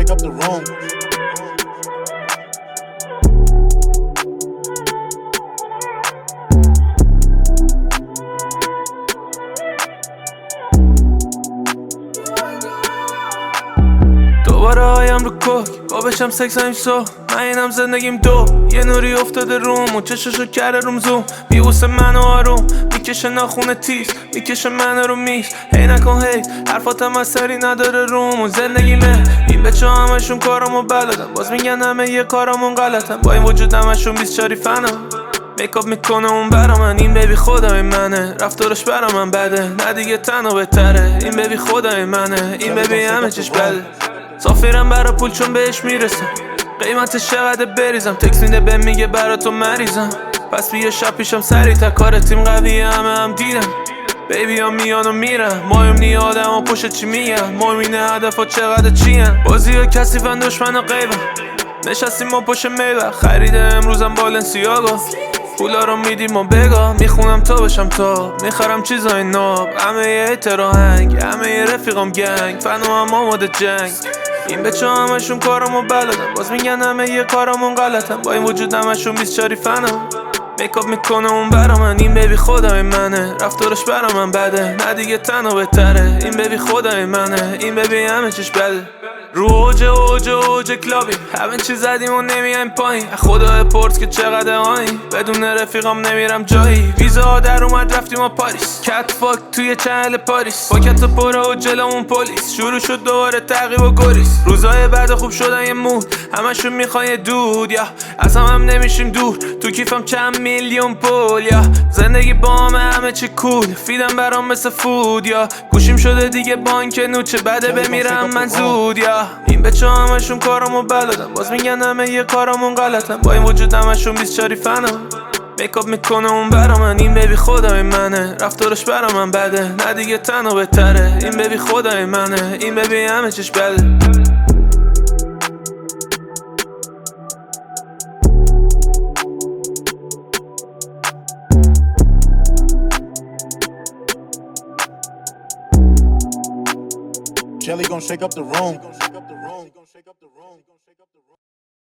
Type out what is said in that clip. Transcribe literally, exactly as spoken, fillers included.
shake up the room. دوباره هایم رو کوک با بشم سکس هم سو من اینم زندگیم دو یه نوری افتاده روم و چششو کرده روم زوم بیوسه منو آروم میکشه ناخونه تیز میکشه منو رو میز هی نکن هی حرفاتم اثری نداره روم و زندگیمه این بچه همشون کارامو بلدن باز میگن همه یه کارامون غلطن با این وجود همشون بیست چاری فنم میکاپ میکنه اون برا من این بیبی خدای منه رفتارش برا من بده نه دیگه تنها بهتره این بیبی خدای منه این بیبی همه چیش بده سافیرم برا پول چون بهش میرسم قیمتش چقدر بریزم تکس میده به میگه برا تو مریضم پس بیا شب پیشم سریع تا کار تیم قویه همه هم دیدم بیبی ها میان و میرن مایم نی آدم ها پشت چی میگن مایم اینه هدف ها چقدر چی هن بازی ها کسیفن دشمن ها قیبن نشستیم ما پشت میبر خریده امروزم بالنسیاگا پولا رو میدیم و بگا میخونم تا بشم تا میخرم چیزای ناب همه یه اعتراهنگ همه یه رفیقم گنگ فنو هم آماده جنگ این بچه همشون کارامو بلدن باز میگن همه یه کارامون غلطن با این وجود همشون بیست چاری فنم میکاپ میکنه اون برا من این بیبی خدای منه رفتارش برا من بده نه دیگه تنها بهتره این بیبی خدای منه این بیبی همه چیش بده رو اوج اوج اوج کلابی همه چی زدیم و نمیایم پایین خدا پرس که چقدر آین بدون رفیقام نمیرم جایی ویزا در اومد رفتیم و پاریس کت فاک توی چنل پاریس پاکت پره و جلومون پلیس شروع شد دوباره تعقیب و گریز روزای بعد خوب شدن یه مود همشون میخوان یه دود یا اصلا هم نمیشیم دور تو کیفم چند میلیون پول یا زندگی با همه همه چی کول فیدم برام مثل فود یا گوشیم شده دیگه بانک نوچه بده بمیرم من زود یا این بچه همشون کارامو بلدن باز میگن همه یه کارامون غلطن با این وجود همشون بیست چاری فنم میکاپ میکنه اون برا من این بیبی خدای منه رفتارش برا من بده نه دیگه تنها بهتره این بیبی خدای منه این بیبی همه چیش بده Jelly gon' shake up the room.